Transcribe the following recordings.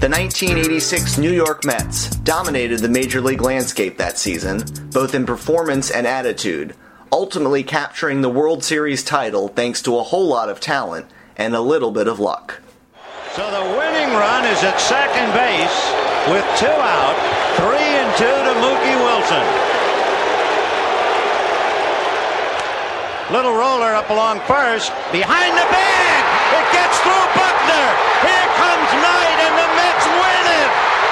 The 1986 New York Mets dominated the major league landscape that season, both in performance and attitude, ultimately capturing the World Series title thanks to a whole lot of talent and a little bit of luck. So the winning run is at second base with 2 out, 3-2 to Mookie Wilson. Little roller up along first, behind the bag. It gets through Buckner. Here comes Knight, and the Mets win it.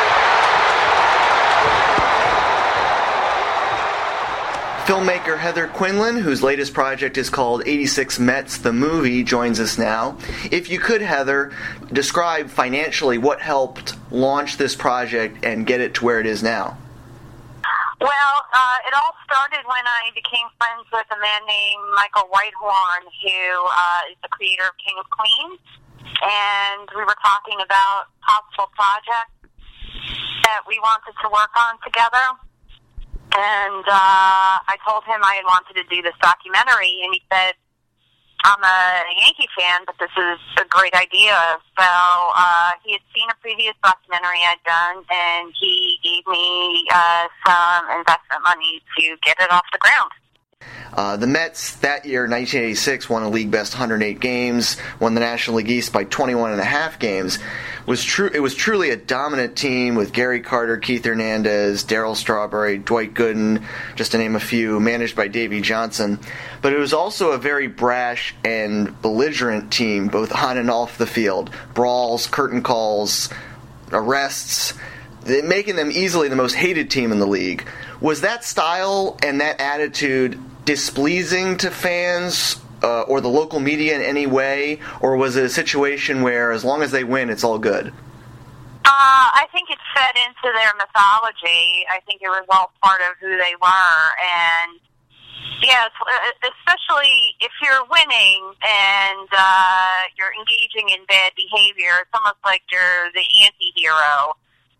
Filmmaker Heather Quinlan, whose latest project is called 86 Mets, the movie, joins us now. If you could, Heather, describe financially what helped launch this project and get it to where it is now. Well, it all started when I became friends with a man named Michael Whitehorn, who is the creator of King of Queens, and we were talking about possible projects that we wanted to work on together, and I told him I had wanted to do this documentary, and he said, I'm a Yankee fan, but this is a great idea. So he had seen a previous documentary I'd done, and he gave me some investment money to get it off the ground. The Mets that year, 1986, won a league best 108 games, won the National League East by 21.5 games. It was truly a dominant team with Gary Carter, Keith Hernandez, Darryl Strawberry, Dwight Gooden, just to name a few, managed by Davey Johnson. But it was also a very brash and belligerent team, both on and off the field. Brawls, curtain calls, arrests, making them easily the most hated team in the league. Was that style and that attitude displeasing to fans or the local media in any way, or was it a situation where as long as they win, it's all good? I think it fed into their mythology. I think it was all part of who they were, and yes, especially if you're winning and you're engaging in bad behavior, it's almost like you're the anti-hero.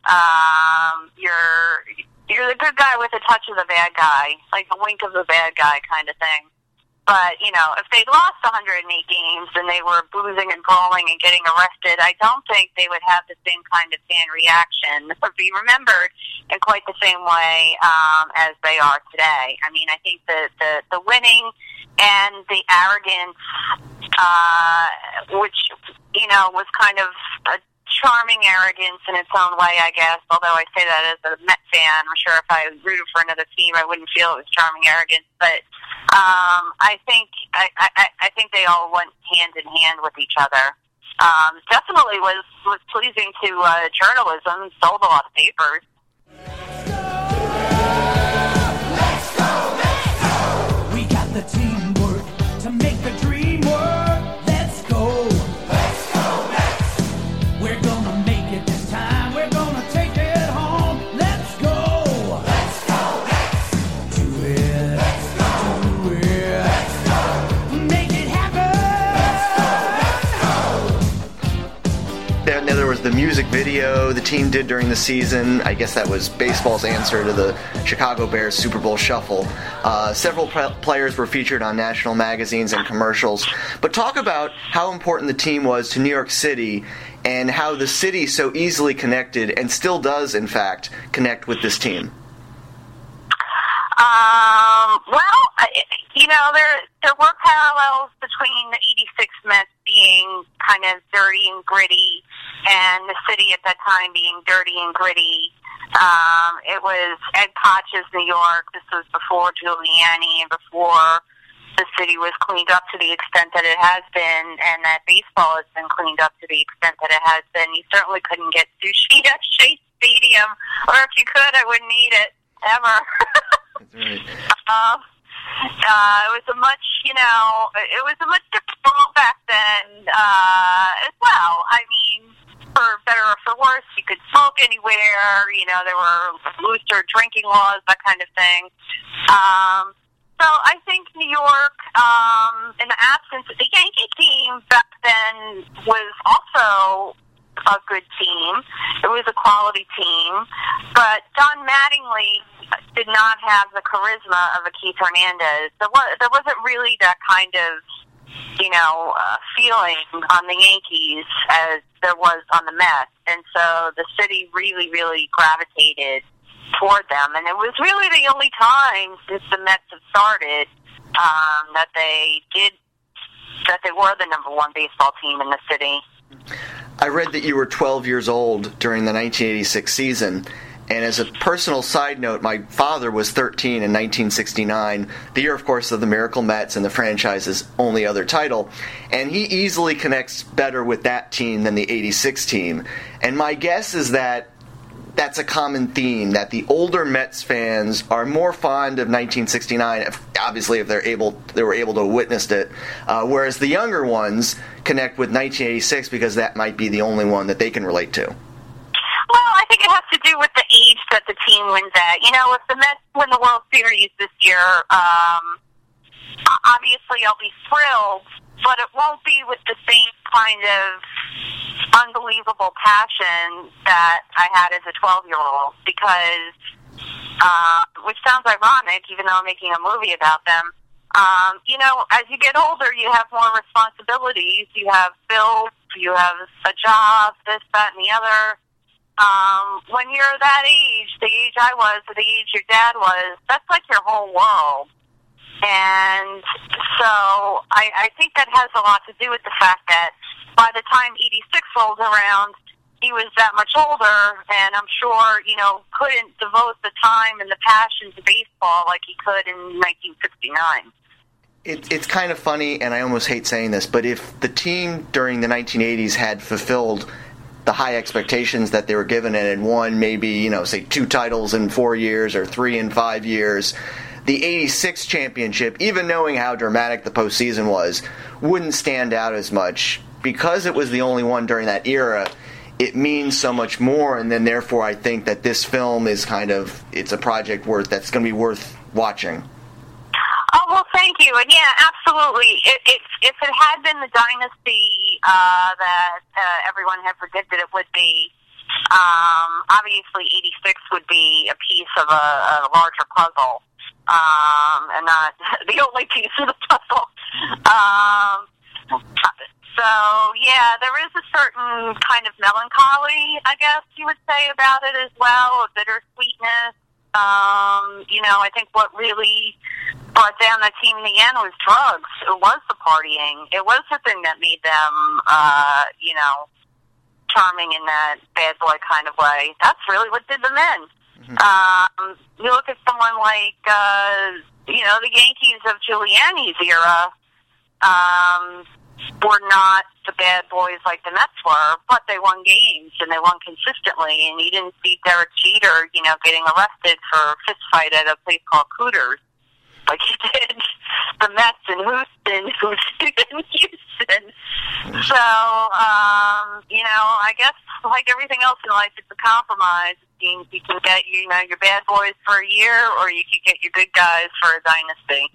You're the good guy with a touch of the bad guy, like a wink of the bad guy kind of thing. But, you know, if they lost 108 games and they were boozing and brawling and getting arrested, I don't think they would have the same kind of fan reaction or be remembered in quite the same way as they are today. I mean, I think the winning and the arrogance, which, you know, was kind of a charming arrogance in its own way, I guess, although I say that as a Met fan. I'm sure if I rooted for another team, I wouldn't feel it was charming arrogance, but I think they all went hand in hand with each other. Definitely was pleasing to journalism, sold a lot of papers. Let's go! We got the teamwork to make the dream work. Let's go! We're gonna make it this time. We're gonna take it home. Let's go! Do it. Do it. Make it happen. There was the music video the team did during the season. I guess that was baseball's answer to the Chicago Bears Super Bowl shuffle. Several players were featured on national magazines and commercials. But talk about how important the team was to New York City and how the city so easily connected and still does, in fact, connect with this team. Well, you know, there were parallels between the 86 Mets being kind of dirty and gritty and the city at that time being dirty and gritty. It was Ed Koch's New York. This was before Giuliani and before the city was cleaned up to the extent that it has been, and that baseball has been cleaned up to the extent that it has been. You certainly couldn't get sushi at Shea Stadium, or if you could, I wouldn't eat it, ever. That's right. It was a much, it was a much different world back then as well. I mean, for better or for worse, you could smoke anywhere. You know, there were looser drinking laws, that kind of thing. So I think New York, in the absence of the Yankee team back then, was also a good team. It was a quality team. But Don Mattingly did not have the charisma of a Keith Hernandez. There wasn't really that kind of feeling on the Yankees as there was on the Mets. And so the city really, really gravitated toward them. And it was really the only time since the Mets have started that they were the number one baseball team in the city. I read that you were 12 years old during the 1986 season. And as a personal side note, my father was 13 in 1969, the year, of course, of the Miracle Mets and the franchise's only other title. And he easily connects better with that team than the 86 team. And my guess is that that's a common theme, that the older Mets fans are more fond of 1969, obviously if they were able to witness it, whereas the younger ones connect with 1986 because that might be the only one that they can relate to. Well, I think it has to do with the age that the team wins at. If the Mets win the World Series this year, obviously I'll be thrilled, but it won't be with the same kind of unbelievable passion that I had as a 12-year-old because, which sounds ironic, even though I'm making a movie about them. As you get older, you have more responsibilities. You have bills, you have a job, this, that, and the other. When you're that age, the age I was, or the age your dad was, that's like your whole world. And so I think that has a lot to do with the fact that by the time 86 rolls around, he was that much older, and I'm sure, couldn't devote the time and the passion to baseball like he could in 1969. It's kind of funny, and I almost hate saying this, but if the team during the 1980s had fulfilled the high expectations that they were given and had won maybe, say 2 titles in 4 years or 3 in 5 years, the 86 championship, even knowing how dramatic the postseason was, wouldn't stand out as much. Because it was the only one during that era, it means so much more, and then therefore I think that this film is it's a project that's going to be worth watching. Oh, well, thank you. And yeah, absolutely. If it had been the dynasty that everyone had predicted it would be, obviously 86 would be a piece of a larger puzzle, and not the only piece of the puzzle. So, yeah, there is a certain kind of melancholy, I guess you would say, about it as well, a bittersweetness. I think what really brought down the team in the end was drugs. It was the partying. It was the thing that made them, charming in that bad boy kind of way. That's really what did them in. Mm-hmm. You look at someone like, the Yankees of Giuliani's era, were not the bad boys like the Mets were, but they won games, and they won consistently, and you didn't see Derek Jeter, getting arrested for a fist fight at a place called Cooters, like he did the Mets in Houston. So, I guess like everything else in life, it's a compromise. You can get, your bad boys for a year, or you can get your good guys for a dynasty.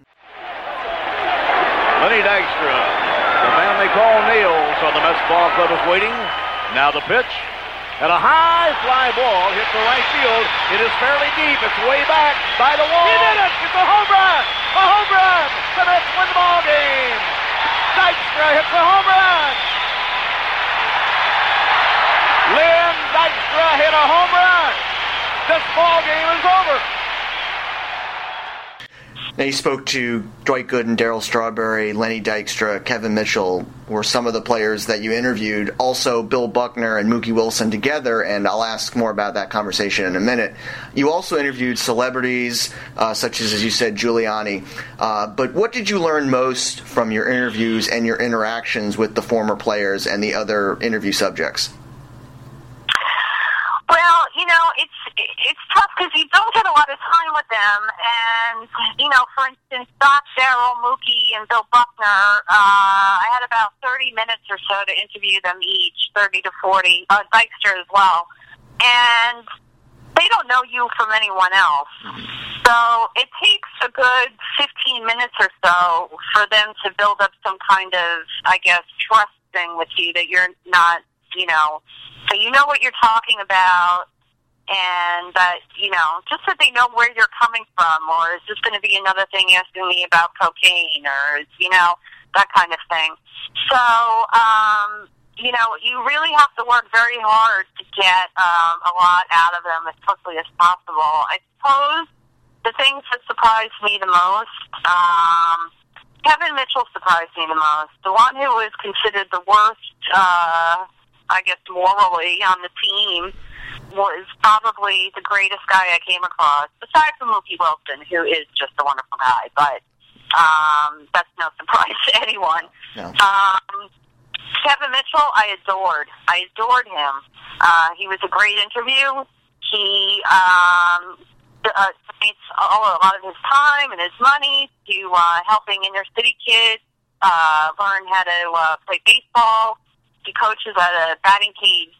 Lenny Dykstra, the man they call Nails on the Mets ball club, is waiting. Now the pitch. And a high fly ball hit the right field. It is fairly deep. It's way back by the wall. He did it! It's a home run! A home run! The Mets win the ball game! Dykstra hits a home run! Lynn Dykstra hit a home run! This ball game is over! Now, you spoke to Dwight Gooden, Darryl Strawberry, Lenny Dykstra, Kevin Mitchell were some of the players that you interviewed. Also, Bill Buckner and Mookie Wilson together, and I'll ask more about that conversation in a minute. You also interviewed celebrities such as you said, Giuliani. But what did you learn most from your interviews and your interactions with the former players and the other interview subjects? Well, it's tough because you don't get a lot of time with them. And, for instance, Doc, Darryl, Mookie, and Bill Buckner, I had about 30 minutes or so to interview them each, 30 to 40, Dykstra as well. And they don't know you from anyone else. So it takes a good 15 minutes or so for them to build up some kind of, I guess, trust thing with you that you're not, so you know what you're talking about, and that, just so they know where you're coming from, or is this going to be another thing asking me about cocaine, or, that kind of thing. So, you really have to work very hard to get a lot out of them as quickly as possible. I suppose the things that surprised me the most, Kevin Mitchell surprised me the most. The one who was considered the worst, I guess, morally on the team was probably the greatest guy I came across, aside from Mookie Wilson, who is just a wonderful guy, but that's no surprise to anyone. No. Kevin Mitchell, I adored him. He was a great interview. He donates a lot of his time and his money to helping inner city kids learn how to play baseball. He coaches at a batting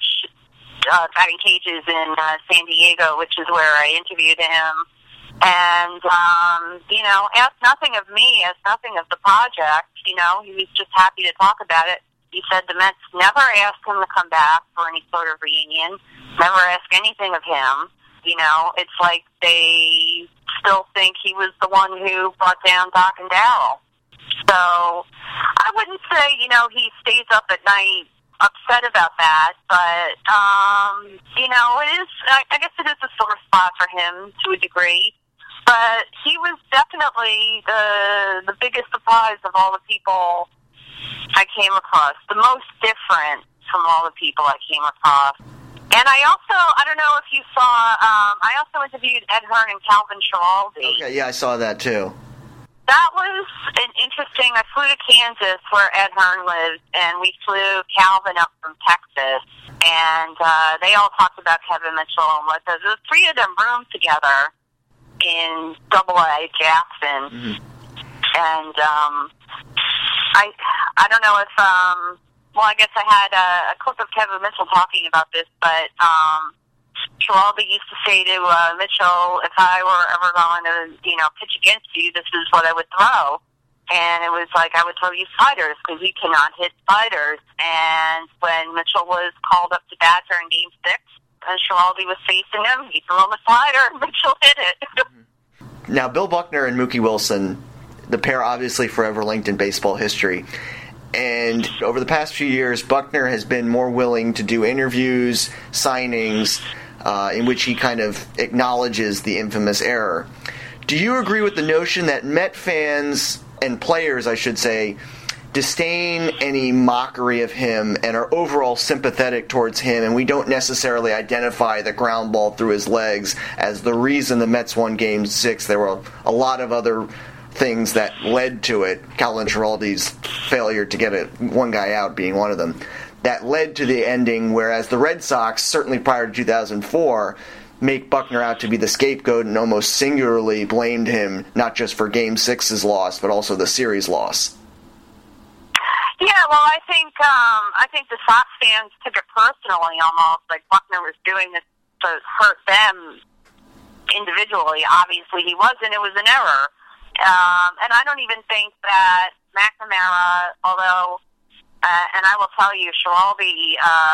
cages in San Diego, which is where I interviewed him. And, asked nothing of me, asked nothing of the project. He was just happy to talk about it. He said the Mets never asked him to come back for any sort of reunion, never asked anything of him. It's like they still think he was the one who brought down Doc and Darryl. So I wouldn't say, he stays up at night upset about that, but, it is, I guess it is a sore spot for him to a degree. But he was definitely the biggest surprise of all the people I came across, the most different from all the people I came across. And I don't know if you saw, I also interviewed Ed Hearn and Calvin Schiraldi. Okay, yeah, I saw that too. That was an interesting, I flew to Kansas where Ed Hearn lives, and we flew Calvin up from Texas, and they all talked about Kevin Mitchell and what the three of them roomed together in AA Jackson. Mm-hmm. And I don't know if, I guess I had a clip of Kevin Mitchell talking about this, but Schiraldi used to say to Mitchell, if I were ever going to, pitch against you, this is what I would throw. And it was like, I would throw you sliders because you cannot hit sliders. And when Mitchell was called up to bat during Game 6, and Schiraldi was facing him, he threw him a slider, and Mitchell hit it. Now, Bill Buckner and Mookie Wilson, the pair obviously forever linked in baseball history. And over the past few years, Buckner has been more willing to do interviews, signings, in which he kind of acknowledges the infamous error. Do you agree with the notion that Met fans and players, I should say, disdain any mockery of him and are overall sympathetic towards him, and we don't necessarily identify the ground ball through his legs as the reason the Mets won Game 6? There were a lot of other things that led to it, Calvin Schiraldi's failure to get one guy out being one of them, that led to the ending, whereas the Red Sox, certainly prior to 2004, make Buckner out to be the scapegoat and almost singularly blamed him not just for Game 6's loss, but also the series loss. Yeah, well, I think the Sox fans took it personally, almost like Buckner was doing this to hurt them individually. Obviously, he wasn't. It was an error. And I don't even think that McNamara, although, and I will tell you, Schiraldi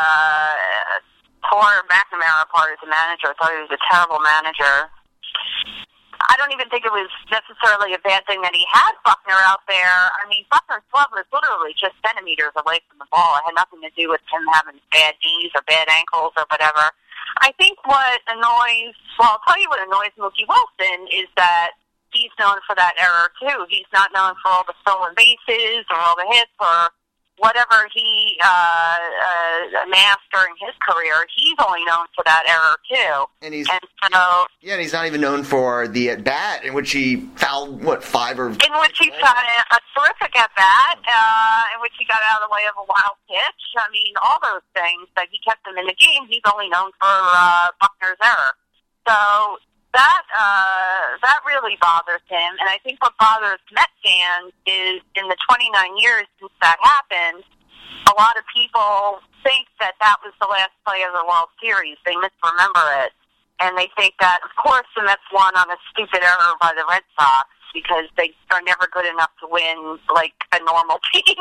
tore McNamara apart as a manager. I thought he was a terrible manager. I don't even think it was necessarily a bad thing that he had Buckner out there. I mean, Buckner's glove was literally just centimeters away from the ball. It had nothing to do with him having bad knees or bad ankles or whatever. I think what annoys, I'll tell you what annoys Mookie Wilson is that he's known for that error, too. He's not known for all the stolen bases or all the hits or whatever he amassed during his career. He's only known for that error, too. And he's not even known for the at-bat in which he fouled, in which he shot a terrific at-bat, in which he got out of the way of a wild pitch. I mean, all those things that he kept him in the game, he's only known for Buckner's error. So that really bothers him, and I think what bothers Met fans is in the 29 years since that happened, a lot of people think that was the last play of the World Series. They misremember it, and they think that, of course, the Mets won on a stupid error by the Red Sox because they are never good enough to win like a normal team.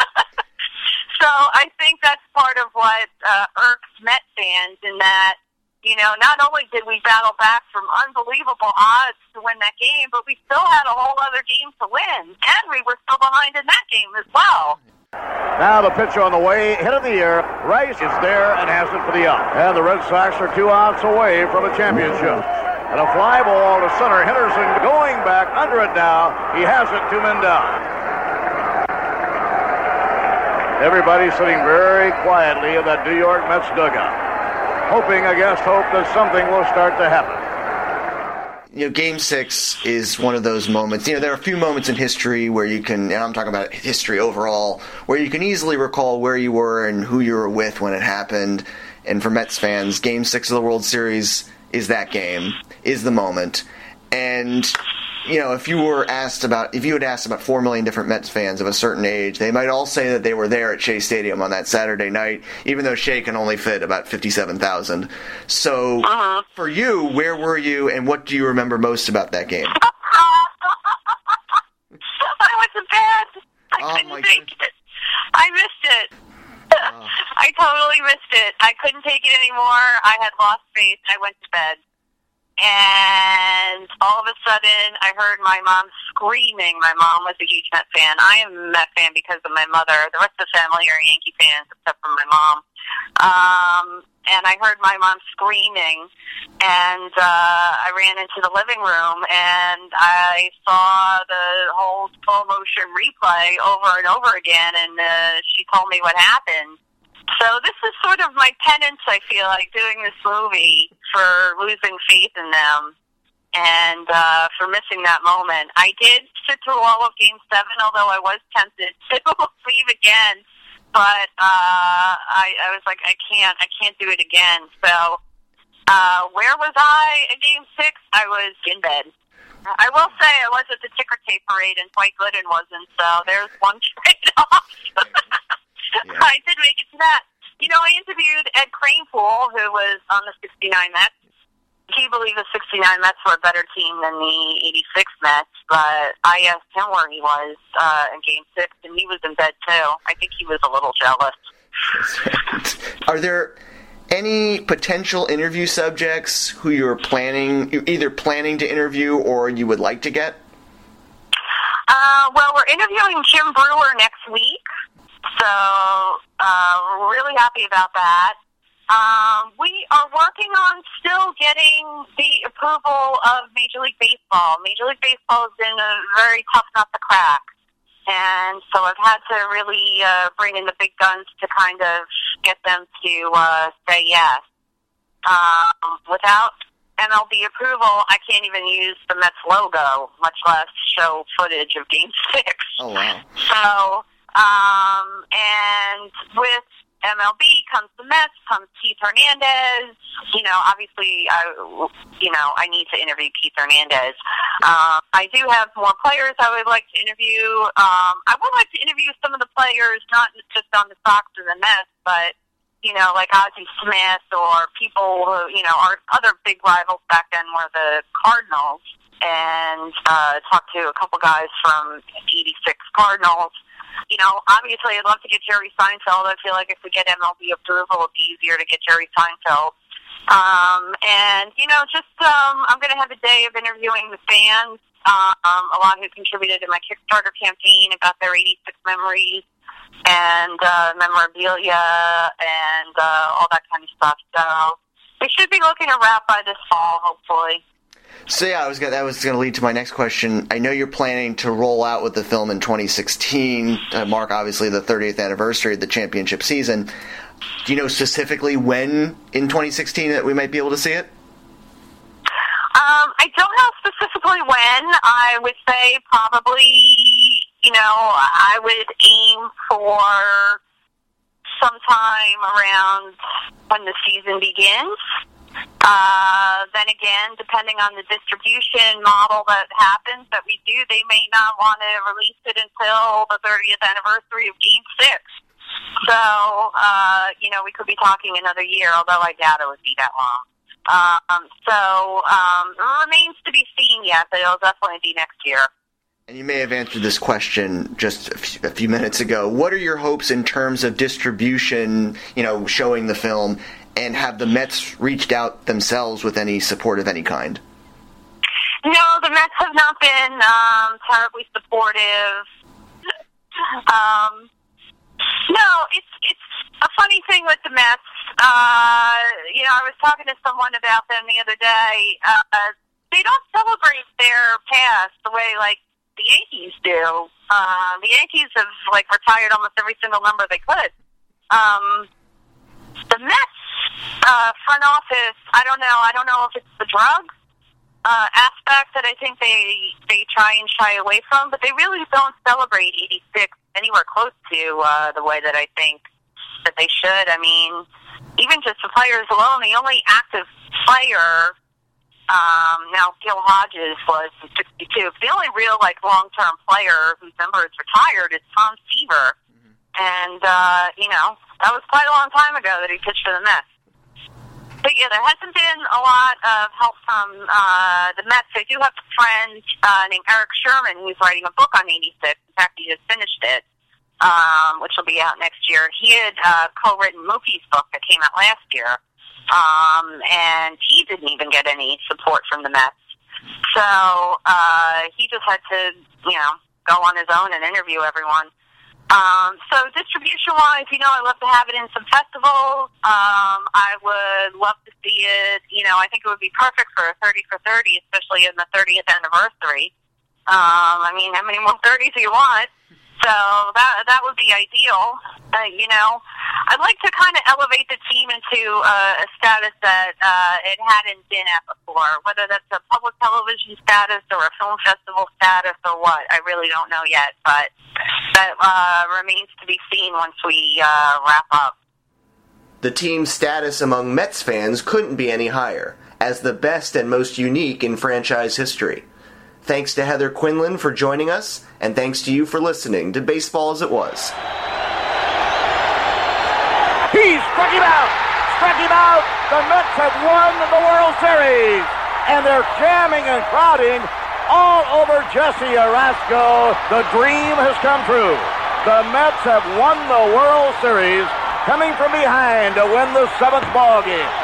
So I think that's part of what irks Met fans in that You know, not only did we battle back from unbelievable odds to win that game, but we still had a whole other game to win. And we were still behind in that game as well. Now the pitch on the way, hit of the year. Rice is there and has it for the out. And the Red Sox are 2 outs away from a championship. And a fly ball to center. Henderson going back under it now. He has it, 2 men down. Everybody sitting very quietly in that New York Mets dugout, hoping against hope that something will start to happen. You know, Game 6 is one of those moments. You know, there are a few moments in history where you can, and I'm talking about history overall, where you can easily recall where you were and who you were with when it happened. And for Mets fans, Game 6 of the World Series is that game, is the moment. And, you know, if you had asked about 4 million different Mets fans of a certain age, they might all say that they were there at Shea Stadium on that Saturday night, even though Shea can only fit about 57,000. So, for you, where were you, and what do you remember most about that game? I went to bed. I couldn't take it. I missed it. I totally missed it. I couldn't take it anymore. I had lost faith. I went to bed. And all of a sudden, I heard my mom screaming. My mom was a huge Met fan. I am a Met fan because of my mother. The rest of the family are Yankee fans, except for my mom. And I heard my mom screaming, and I ran into the living room, and I saw the whole slow-motion replay over and over again, and she told me what happened. So this is sort of my penance, I feel like, doing this movie for losing faith in them and for missing that moment. I did sit through all of Game 7, although I was tempted to leave again. But I was like, I can't do it again. So where was I in Game 6? I was in bed. I will say I was at the ticker tape parade, and Dwight Gooden wasn't, so there's one trade-off. Yeah. I did make it to that. You know, I interviewed Ed Kranepool, who was on the 69 Mets. He believed the 69 Mets were a better team than the 86 Mets, but I asked him where he was in Game 6, and he was in bed, too. I think he was a little jealous. Are there any potential interview subjects who you're either planning to interview or you would like to get? Well, we're interviewing Jim Brewer next week. So, we're really happy about that. We are working on still getting the approval of Major League Baseball. Major League Baseball has been a very tough nut to crack. And so I've had to really bring in the big guns to kind of get them to say yes. Without MLB approval, I can't even use the Mets logo, much less show footage of Game 6. Oh, wow. So, and with MLB comes the Mets, comes Keith Hernandez. You know, obviously, I need to interview Keith Hernandez. I do have more players I would like to interview. I would like to interview some of the players, not just on the Sox or the Mets, but, you know, like Ozzie Smith or people who, you know, our other big rivals back then were the Cardinals, and talk to a couple guys from 86 Cardinals. You know, obviously, I'd love to get Jerry Seinfeld. I feel like if we get MLB approval, it'd be easier to get Jerry Seinfeld. And, you know, just I'm going to have a day of interviewing the fans, a lot who contributed to my Kickstarter campaign about their 86 memories and memorabilia and all that kind of stuff. So we should be looking to wrap by this fall, hopefully. So yeah, that was going to lead to my next question. I know you're planning to roll out with the film in 2016, mark obviously the 30th anniversary of the championship season. Do you know specifically when in 2016 that we might be able to see it? I don't know specifically when. I would say probably, you know, I would aim for sometime around when the season begins. Then again, depending on the distribution model that happens that we do, they may not want to release it until the 30th anniversary of Game 6. So, you know, we could be talking another year, although I doubt it would be that long. It remains to be seen yet, but it'll definitely be next year. And you may have answered this question just a few minutes ago. What are your hopes in terms of distribution, you know, showing the film, And have the Mets reached out themselves with any support of any kind? No, the Mets have not been terribly supportive. No, it's a funny thing with the Mets. I was talking to someone about them the other day. They don't celebrate their past the way, like, the Yankees do. The Yankees have, like, retired almost every single number they could. The Mets front office, I don't know. I don't know if it's the drug aspect that I think they try and shy away from, but they really don't celebrate 86 anywhere close to the way that I think that they should. I mean, even just the players alone, the only active player, now Gil Hodges was 62, the only real, like, long-term player whose number is retired is Tom Seaver. And, that was quite a long time ago that he pitched for the Mets. But yeah, there hasn't been a lot of help from the Mets. I do have a friend named Eric Sherman who's writing a book on 86. In fact, he just finished it, which will be out next year. He had co-written Mookie's book that came out last year, and he didn't even get any support from the Mets. So he just had to, go on his own and interview everyone. So distribution-wise, I love to have it in some festivals. I would love to see it. I think it would be perfect for a 30 for 30, especially in the 30th anniversary. I mean, how many more 30s do you want? So that would be ideal. I'd like to kind of elevate the team into a status that it hadn't been at before, whether that's a public television status or a film festival status or what. I really don't know yet, but that remains to be seen once we wrap up. The team's status among Mets fans couldn't be any higher, as the best and most unique in franchise history. Thanks to Heather Quinlan for joining us, and thanks to you for listening to Baseball as It Was. He struck him out! Struck him out! The Mets have won the World Series! And they're jamming and crowding all over Jesse Orosco. The dream has come true. The Mets have won the World Series, coming from behind to win the 7th ball game.